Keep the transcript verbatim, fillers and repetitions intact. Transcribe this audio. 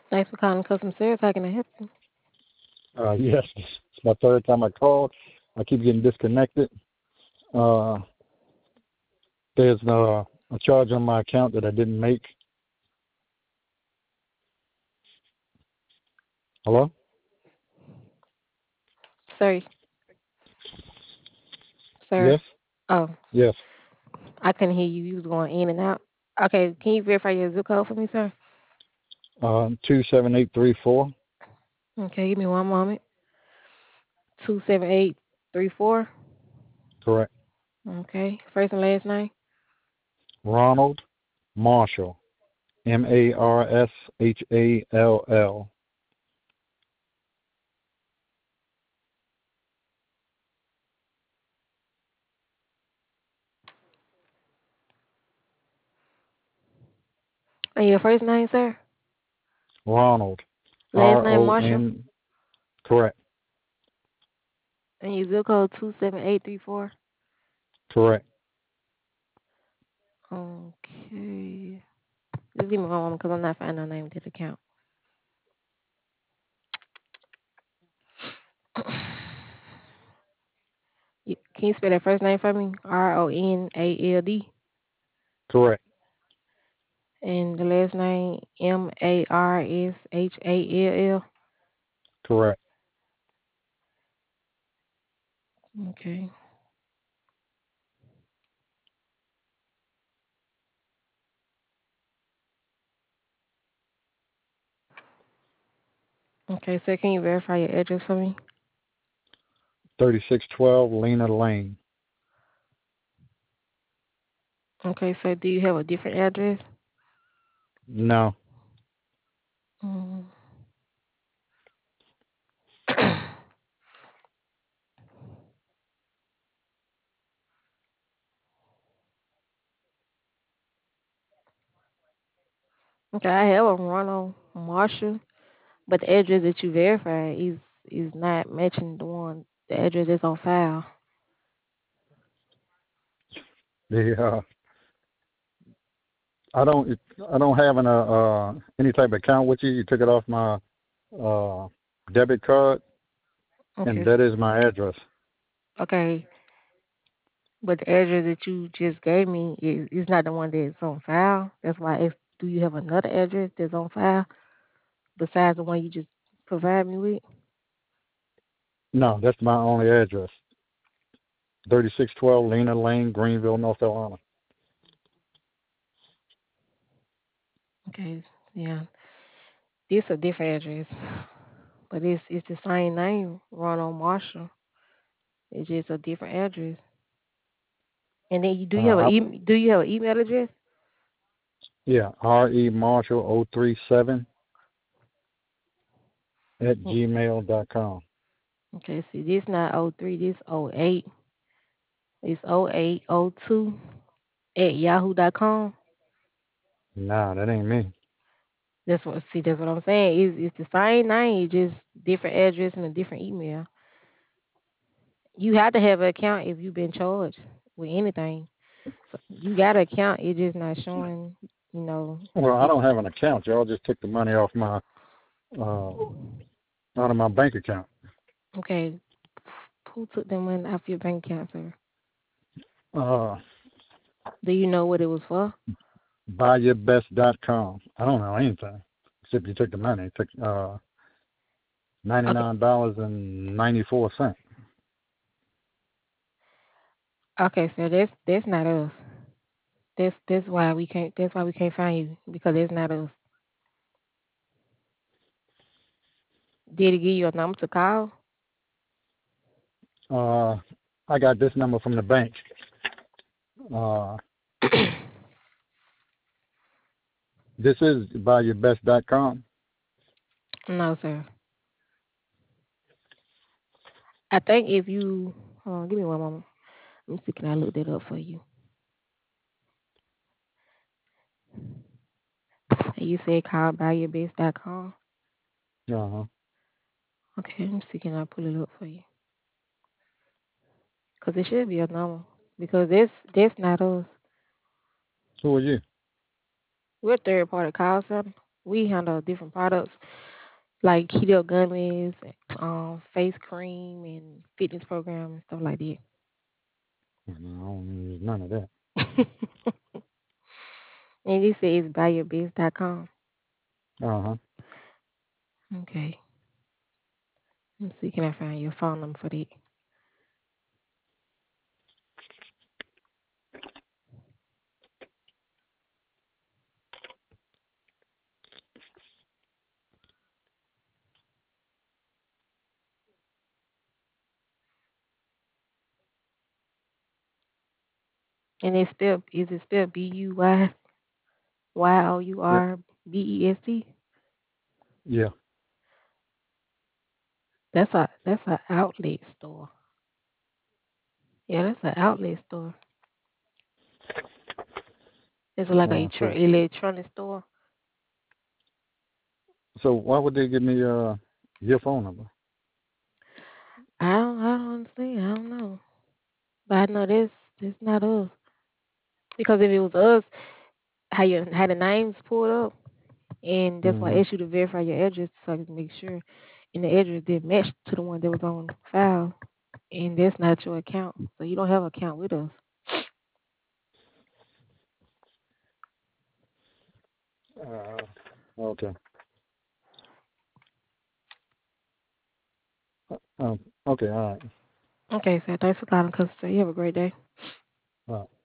Thanks for calling customer service. How can I help you? Uh, yes, it's my third time I called. I keep getting disconnected. Uh, there's uh, a charge on my account that I didn't make. Hello? Sir, sir. Yes? Oh, Yes. I couldn't hear you. You was going in and out. Okay, can you verify your zip code for me, sir? Uh, two seven eight three four. Okay, give me one moment. Two seven eight three four. Correct. Okay, first and last name. Ronald Marshall. M A R S H A L L. And your first name, sir? Ronald. Last R name O Marshall. N. Correct. And your zip code two seven eight three four. Correct. Okay. Just give me one moment because I'm not finding no name to the account. You- Can you spell that first name for me? R O N A L D. Correct. And the last name M A R S H A L L. Correct. Okay. Okay, so can you verify your address for me? thirty-six twelve Lena Lane. Okay, so do you have a different address? No. Mm. Okay, I have a Ronald Marshall, but the address that you verified is is not matching the one the address that's on file. The uh, I don't I don't have an uh, uh any type of account with you. You took it off my uh debit card, and Okay, that is my address. okay, but the address that you just gave me is, is not the one that's on file. That's why I asked, do you have another address that's on file besides the one you just provided me with? No, that's my only address. thirty-six twelve Lena Lane, Greenville, North Carolina. Okay, yeah, this a different address, but it's it's the same name, Ronald Marshall. It's just a different address. And then you do you have Uh, a I, e- do you have an email address? yeah, R E Marshall oh three seven at Mm, gmail dot com. okay, see, this not oh three, this oh eight. It's oh eight oh two at yahoo dot com. Nah, that ain't me. That's what see. That's what I'm saying. It's it's the same name, it's just different address and a different email. You have to have an account if you've been charged with anything. So you got an account. It's just not showing. You know. Well, I It, don't have an account. Y'all just took the money off my uh out of my bank account. okay. Who took the money off your bank account, sir? Uh, Do you know what it was for? buy your best dot com. I don't know anything except you took the money. You took uh ninety Okay. nine dollars and ninety four cents. Okay, so that's that's not us. That's that's why we can't. That's why we can't find you because it's not us. Did he give you a number to call? Uh, I got this number from the bank. Uh, this is buy your best dot com. No, sir. I think if you hold on, give me one moment. Let me see. Can I look that up for you? You said call buy your best dot com. Uh huh. Okay, let me see. Can I pull it up for you? Cause it should be a number. Because that's that's not us. Who are you? We're a third party call center. We handle different products like keto gummies, um, face cream, and fitness program and stuff like that. I don't use none of that. And you say it's buy your biz dot com. Uh huh. Okay. Let's see, can I find your phone number for that? And it's spelled is it spelled B U Y Y O U Yeah. R B E S T? Yeah. That's a that's a outlet store. Yeah, that's an outlet store. It's like a Uh, electro- so electronic store. so why would they give me uh your phone number? I don't I don't understand. I don't know. But I know this this not us. Because if it was us, how you how the names pulled up, and that's why I Mm-hmm. asked you to verify your address so I can make sure and the address did match to the one that was on file. And that's not your account. So you don't have an account with us. Uh, okay. Um. Okay. All right. Okay, so thanks for calling, customer. You have a great day. All right.